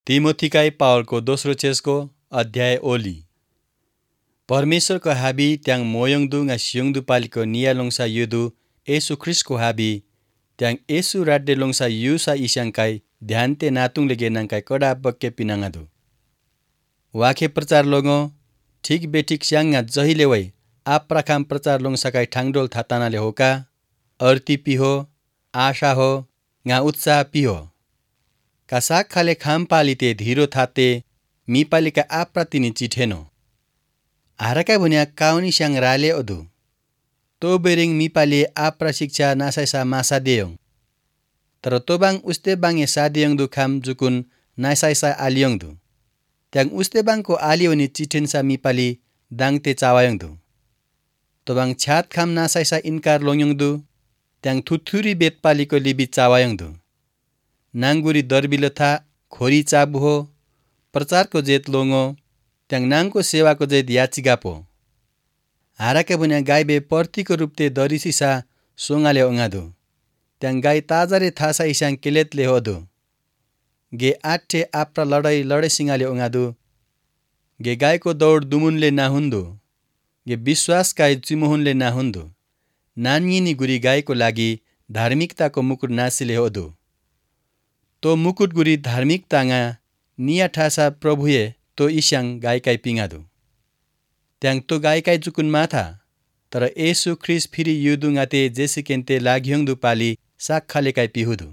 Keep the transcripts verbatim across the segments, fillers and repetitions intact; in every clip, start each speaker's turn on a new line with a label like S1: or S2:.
S1: तिमोथीकाई पावलको दोस्रो चेसको अध्याय ओली परमेश्वरको हाबी त्याङ मोयङदु nga सियोङदु पालिको निया लोङसा युदु येशु ख्रिस्टको हाबी त्याङ येशु राड्डे लोङसा युसा इस्याङकाई ध्यानते नातुङले गेनाङकाई कडा बक्के पिनाङादु वाखे प्रचार लोङो ठिक बेठिक स्याङा जहिले वै आप्राखाम प्रचार लोङसाकाई ठाङडोल थातानाले होका अर्ती पिहो आशा हो nga उत्साह पिहो कासाक खाले खाम पालिते धीरो थाते मी पालिका आप्रा तिनी चिठेनो हारका भुन्या काउनी स्याङ राले ओदु तो बेरिङ मी पाली आप्रा शिक्षा नासाइसा मासा देयोङ तर तोबाङ उस्ते बाङे सादियोङ दु खाम जुकुन नासाइसा आलियोङ दु त्याङ उस्ते बाङको आलियोनी चिठेन्सा मी पाली दाङते चावायोङ दु तोबाङ छ्यात खाम नासाइसा इन्कार लोङयोङ दु त्याङ थुथुरी बेत पालीको लिबी चावायोङ दु नाङ्गुरी दर्बिलो था खोरी चाबु हो प्रचारको जेत लोङो त्याङ नाङको सेवाको जेत याचिगापो हाराके बुन्या गाईबे पर्तीको रूपते दरिसिसा सोङाले ओङादु त्याङ गाई ताजारे थासा इस्याङ केलेतले होदु गे आठे आप्रा लडाई लडे सिंगाले ओङादु गे गाईको दौड दुमुनले नाहुन्दु गे विश्वास गाई चिमुहुनले नाहुन्दु नान्यिनी गुरी गाईको लागि धार्मिकताको मुकुट नासिले होदु तो मुकुट गुरी धार्मिकताङा निया ठासा प्रभुए तो इस्याङ गाईकाई पिङादु त्याङ तो गाईकाई जुकुन माथा तर येशु ख्रिस्ट फिरी युदुङाते जेसिकेन्ते लाग्योङदु पाली साक खालेकाई पिहुदु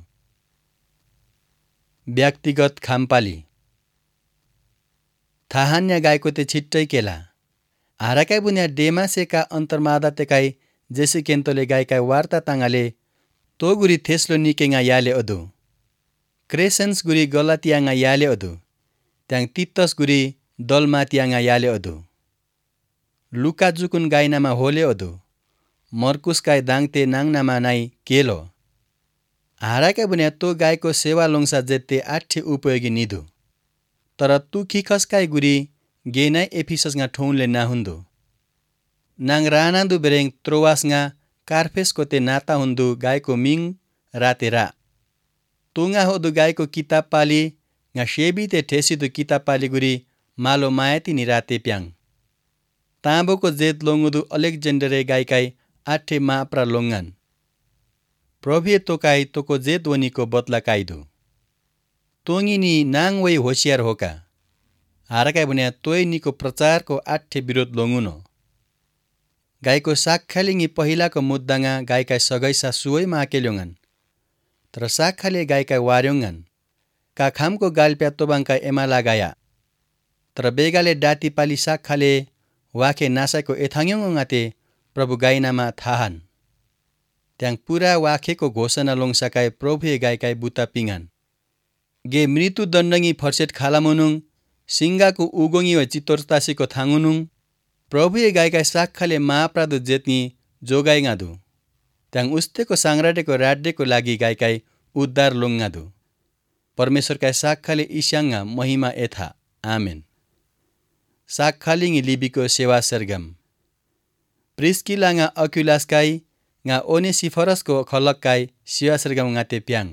S1: व्यक्तिगत खामपाली थाहान्या गाईको ते छिट्टै केला हाराकाई बुन्या डेमासेका अन्तर्मादा तेकाई जेसिकेन्तोले गाईकाई वार्ता ताङाले तो गुरी थेस्लो निकेङा याले ओदु क्रेसेन्स गुरी गलातियाङा याले ओदु त्याङ तित्तस गुरी दलमातियाङा याले ओदु लुका जुकुन गाइनामा होले ओदु मर्कुस गाई दाङते नाङनामा नाइ केलो हाराका बुन्या तो गाईको सेवा लोङसा जेत्ते आठे उपयोगी निदु तर तु खिखसकाई गुरी गेनाइ एफिससङा ठौनले नाहुन्दु नाङ रानान्दु बेरेङ त्रोवासङा कार्फेसको ते नाता हुन्दु गाईको मिङ राते रा तुङा होदु गाईको किताब पाली nga शेबी ते ठेसिदु किताब पाली गुरी मालो मायाती निराते प्याङ ताँबोको जेत लोङुदु अलेक्जेन्डरे गाईकाई आठे माप्रा लोङान प्रभुए तोकाई तोको जेत वनीको बदला काइदु तोङिनी नाङ वै होसियार होका हारकाई बुन्या तोय निको प्रचारको आठे विरोध लोङुनो गाईको साक्खालिङी पहिलाको मुद्दाङा गाईकाई सगैसा सुवै माकेल्योङान तर साक्खाले गाईकाई वार्योङान का खामको गालप्या तोबाङका एमा लगाया तर बेगाले डाटी पाली साक्खाले वाखे नासाको एथाङ्योङाते प्रभु गाइनामा थाहान त्याङ पुरा वाखेको घोषणा लोङसाकाई प्रभुए गाईकाई बुता पिङान गे मृत्यु दण्डङी फर्सेट खालामुनुङ सिङ्गाको उगोङी व चितोरतासीको थाङुनुङ प्रभुए गाईकाई साक्खाले महाप्रादु जेत्नी जोगाइङादु त्याङ उस्तेको साङ्राडेको राड्डेको लागि गाईकाई उद्धार लोङादु परमेश्वरकाई साक्खाले इस्याङा महिमा एथा आमेन साक्खालिङी लिबिको सेवा सरगम प्रिस्किलाङा अक्युलासकाई nga ओनेसिफरसको खलक्काई सेवा सरगम ngaते प्याङ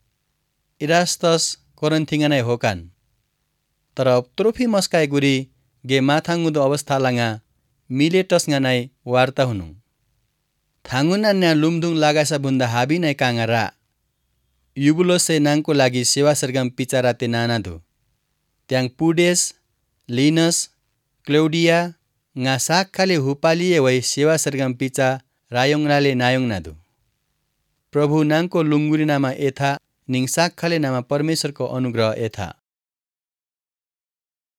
S1: इरास्तस कोरन्थिङानाइ होकान तर त्रोफिमसकाई गुरी गे माथाङुदो अवस्थालाङा मिलेटस ngaनाइ वार्ता हुनु थाङुना न्या लुमदुङ लागासा बुन्दा हाबी नाइ काङा रा युबुलोसे नाङको लागि सेवा सरगम पिचाराते नानादु त्याङ पुडेस लिनस क्लौडिया nga साक्खाले हुपालिए वै सेवा सरगम पिचा रायोङनाले नायोङनादु प्रभु नाङको लुङ्गुरी नामा एथा निङ साक्खाले नामा परमेश्वरको अनुग्रह एथा